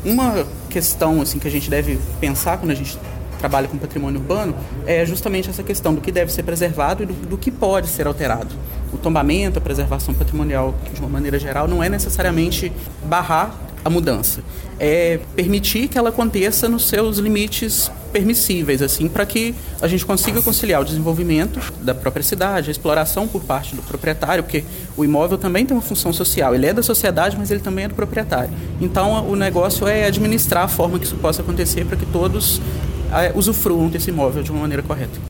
Uma questão assim, que a gente deve pensar quando a gente trabalha com patrimônio urbano é justamente essa questão do que deve ser preservado e do que pode ser alterado. O tombamento, a preservação patrimonial, de uma maneira geral, não é necessariamente barrar a mudança. É permitir que ela aconteça nos seus limites permissíveis, assim, para que a gente consiga conciliar o desenvolvimento da própria cidade, a exploração por parte do proprietário, porque o imóvel também tem uma função social. Ele é da sociedade, mas ele também é do proprietário. Então, o negócio é administrar a forma que isso possa acontecer para que todos usufruam desse imóvel de uma maneira correta.